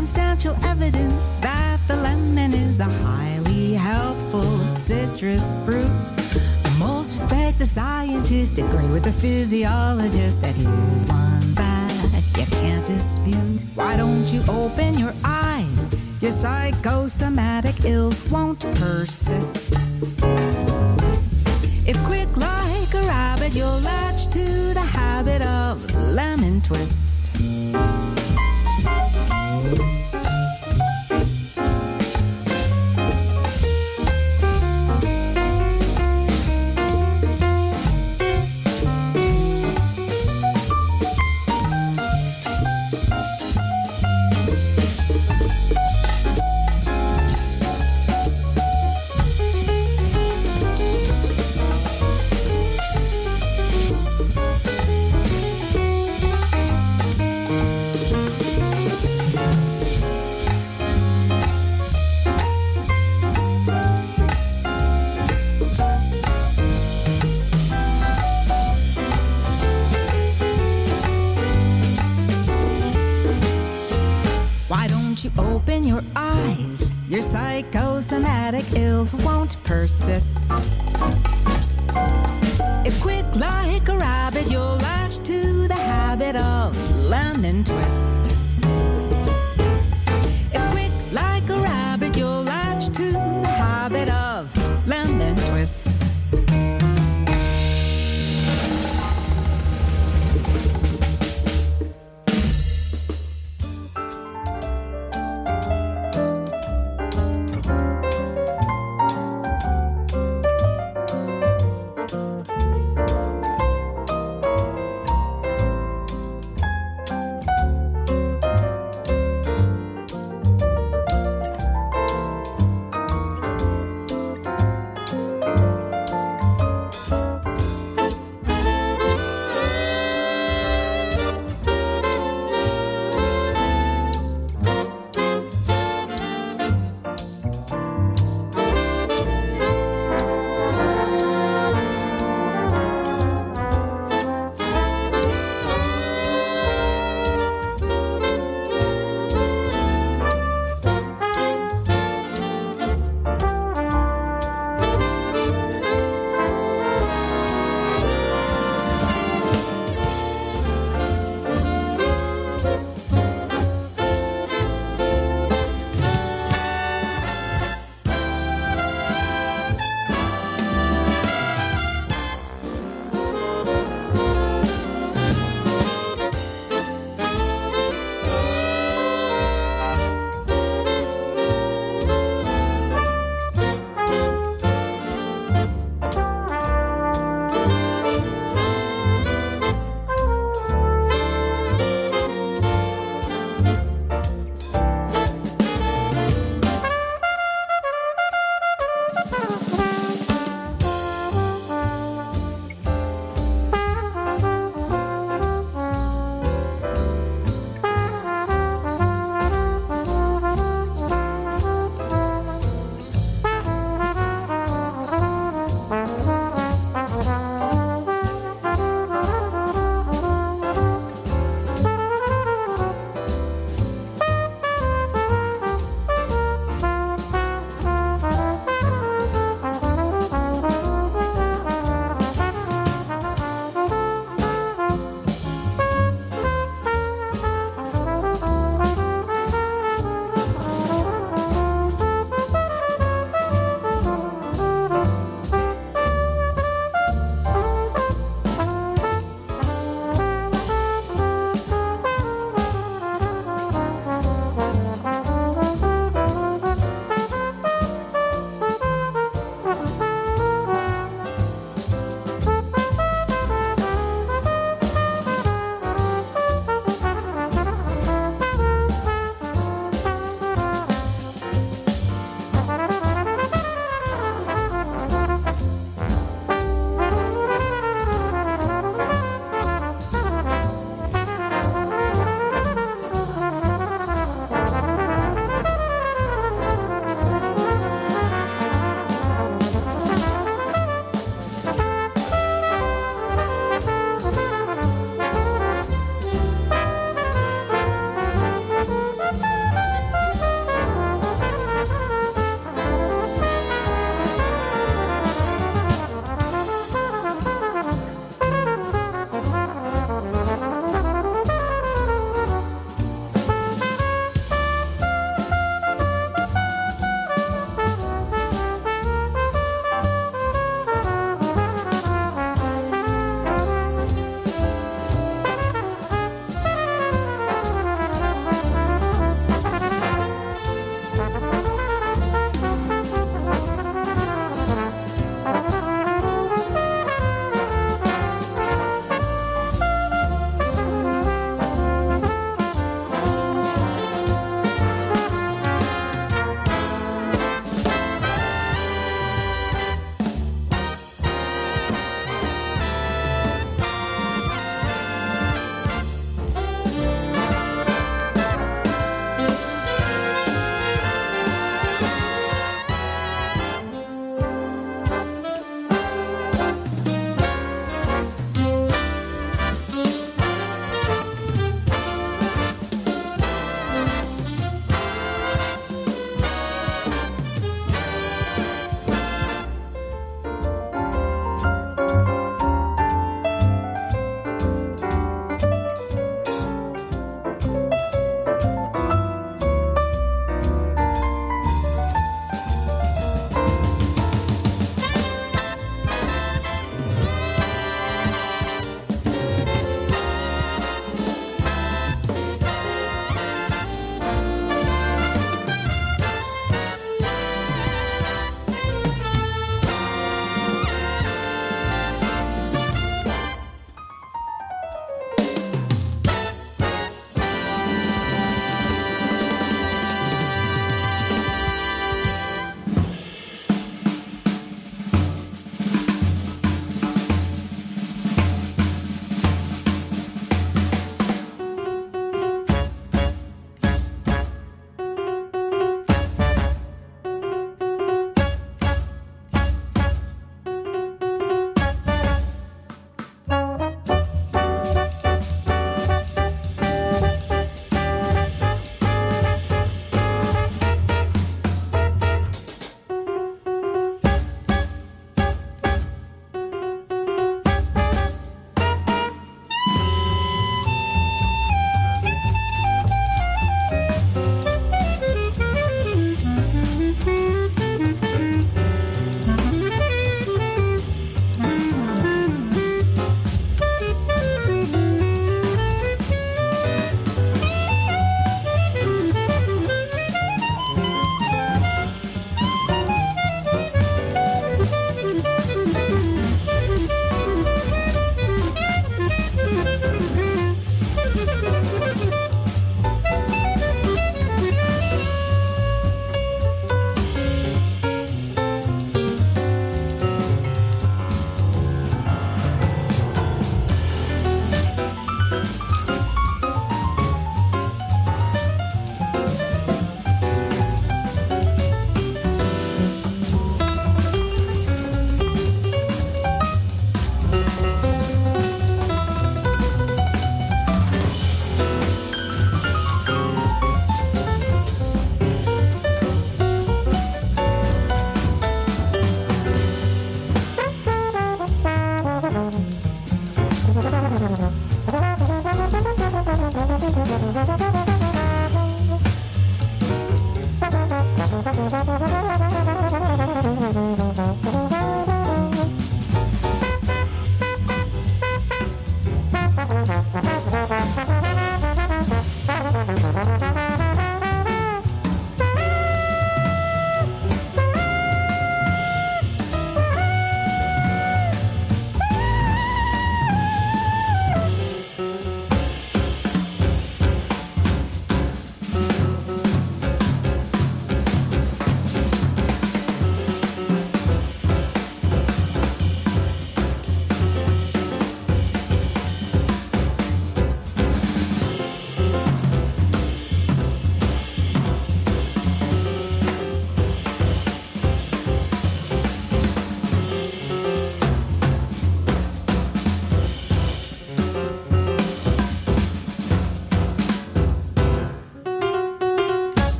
circumstantial evidence that the lemon is a highly helpful citrus fruit. Most respected scientists agree with the physiologist that here's one that you can't dispute. Why don't you open your eyes? Your psychosomatic ills won't persist. If quick like a rabbit, you'll latch to the habit of lemon twist. Open your eyes, your psychosomatic ills won't persist. If quick like a rabbit, you'll latch to the habit of lemon twist. If quick like a rabbit, you'll latch to the habit of lemon twist.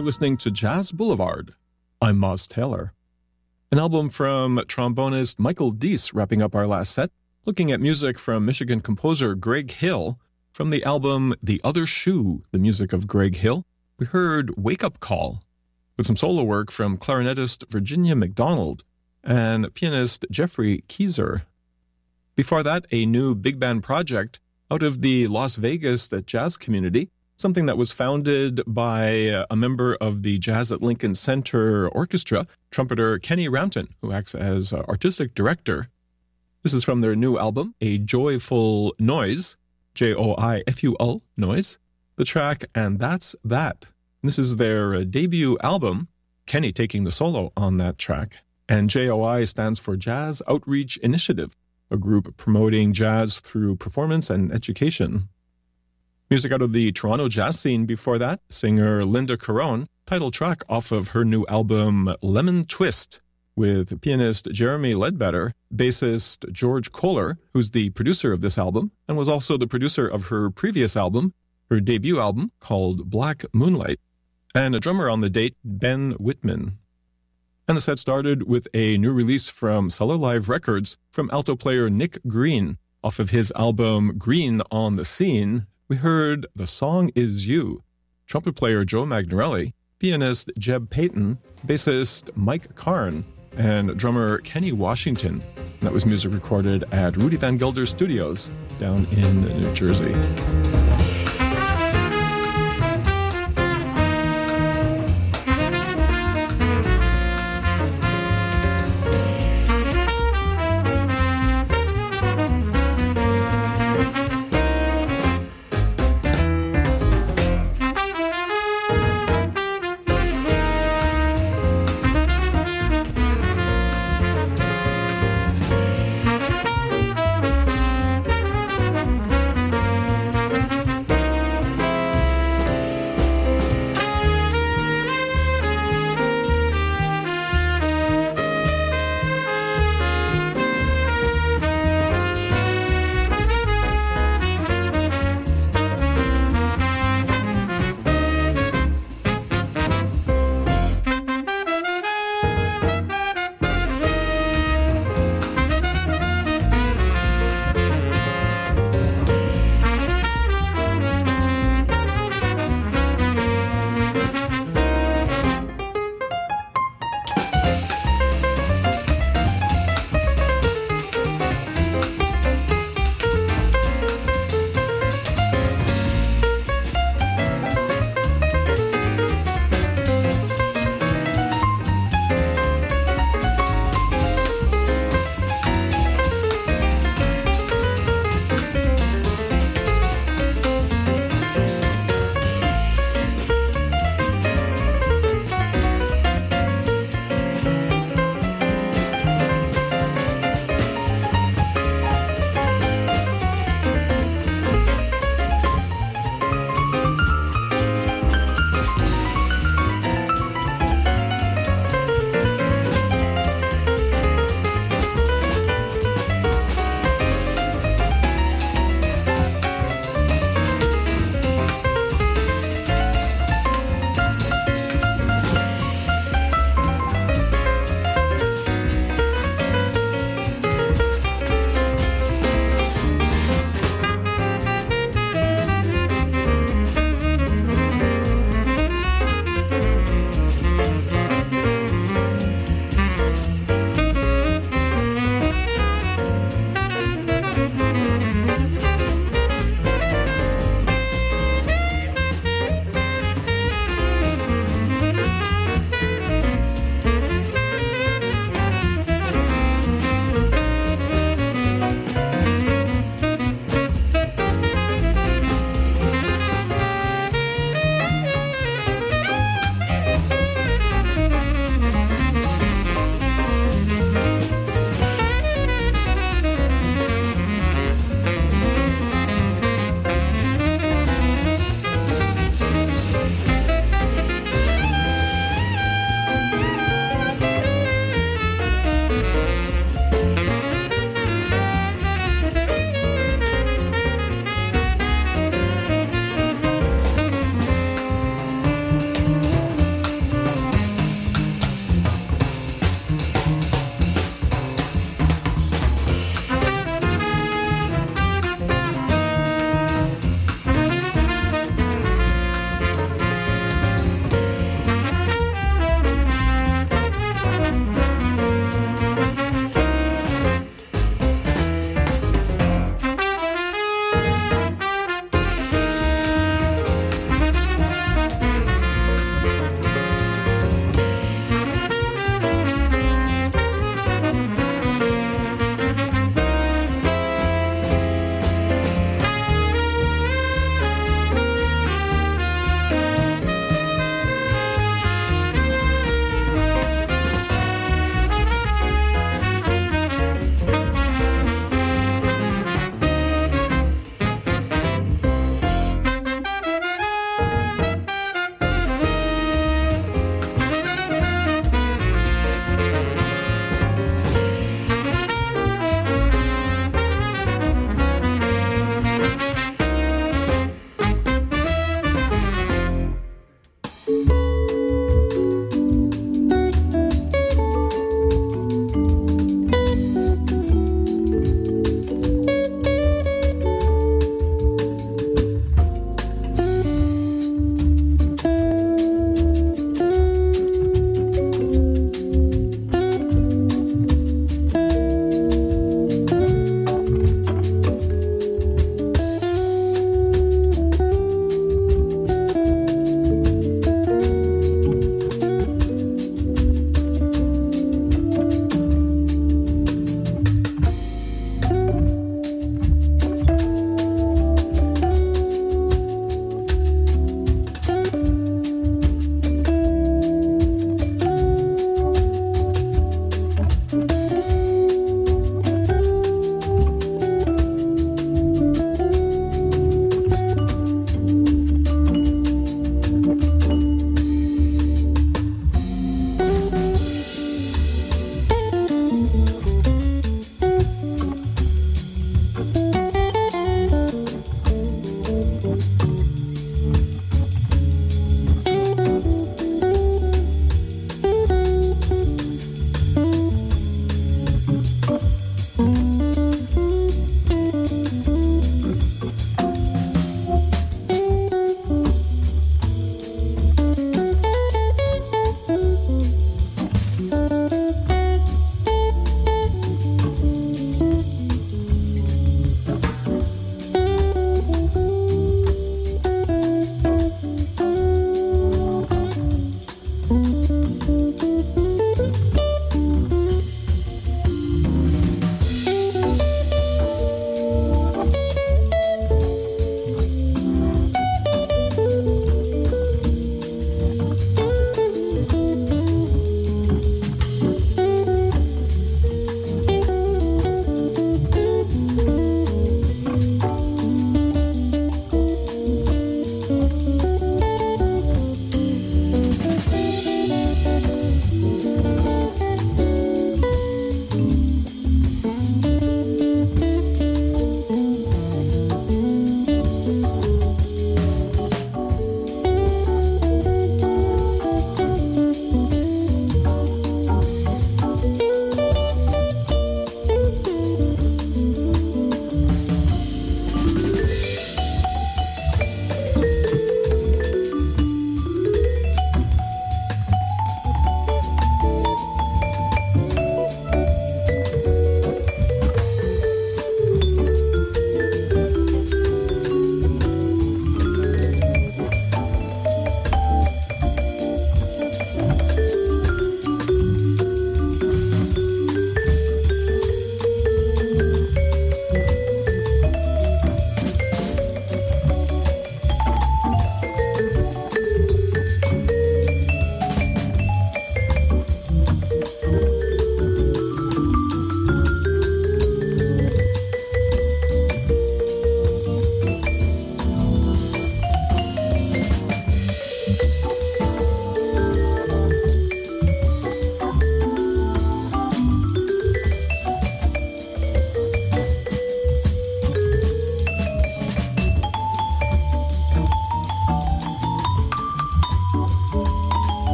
You're listening to Jazz Boulevard. I'm Moz Taylor. An album from trombonist Michael Deese wrapping up our last set, looking at music from Michigan composer Greg Hill. From the album The Other Shoe, the music of Greg Hill, we heard Wake Up Call, with some solo work from clarinetist Virginia McDonald and pianist Jeffrey Keyser. Before that, a new big band project out of the Las Vegas jazz community, something that was founded by a member of the Jazz at Lincoln Center Orchestra, trumpeter Kenny Rampton, who acts as artistic director. This is from their new album, A Joyful Noise, Joyful Noise, the track And That's That. This is their debut album, Kenny taking the solo on that track. And JOI stands for Jazz Outreach Initiative, a group promoting jazz through performance and education. Music out of the Toronto jazz scene before that, singer Linda Caron, title track off of her new album Lemon Twist, with pianist Jeremy Ledbetter, bassist George Kohler, who's the producer of this album, and was also the producer of her previous album, her debut album called Black Moonlight, and a drummer on the date, Ben Whitman. And the set started with a new release from Cellar Live Records from alto player Nick Green. Off of his album Green on the Scene, we heard The Song Is You, trumpet player Joe Magnarelli, pianist Jeb Payton, bassist Mike Karn, and drummer Kenny Washington. And that was music recorded at Rudy Van Gelder Studios down in New Jersey.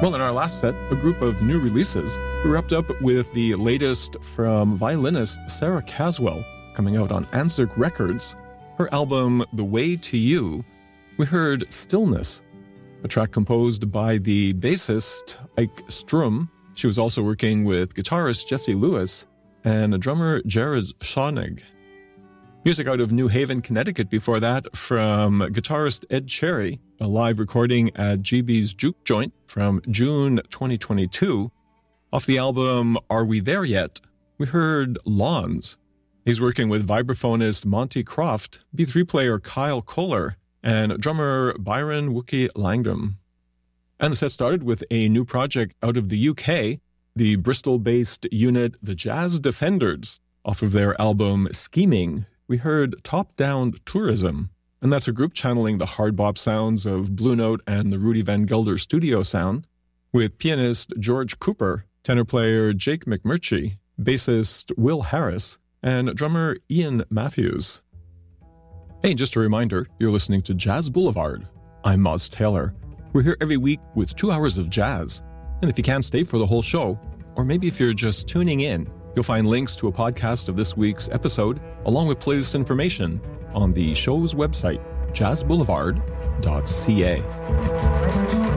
Well, in our last set, a group of new releases. We wrapped up with the latest from violinist Sarah Caswell, coming out on Anzac Records. Her album, The Way to You. We heard Stillness, a track composed by the bassist Ike Strum. She was also working with guitarist Jesse Lewis and drummer Jared Schoenig. Music out of New Haven, Connecticut before that from guitarist Ed Cherry, a live recording at GB's Juke Joint from June 2022. Off the album Are We There Yet? We heard Lawns. He's working with vibraphonist Monty Croft, B3 player Kyle Kohler, and drummer Byron Wookie Langdon. And the set started with a new project out of the UK, the Bristol-based unit The Jazz Defenders. Off of their album Scheming, we heard Top Down Tourism, and that's a group channeling the hard bop sounds of Blue Note and the Rudy Van Gelder studio sound, with pianist George Cooper, tenor player Jake McMurtry, bassist Will Harris, and drummer Ian Matthews. Hey, just a reminder, you're listening to Jazz Boulevard. I'm Moz Taylor. We're here every week with 2 hours of jazz. And if you can't stay for the whole show, or maybe if you're just tuning in, you'll find links to a podcast of this week's episode, along with playlist information, on the show's website, jazzboulevard.ca.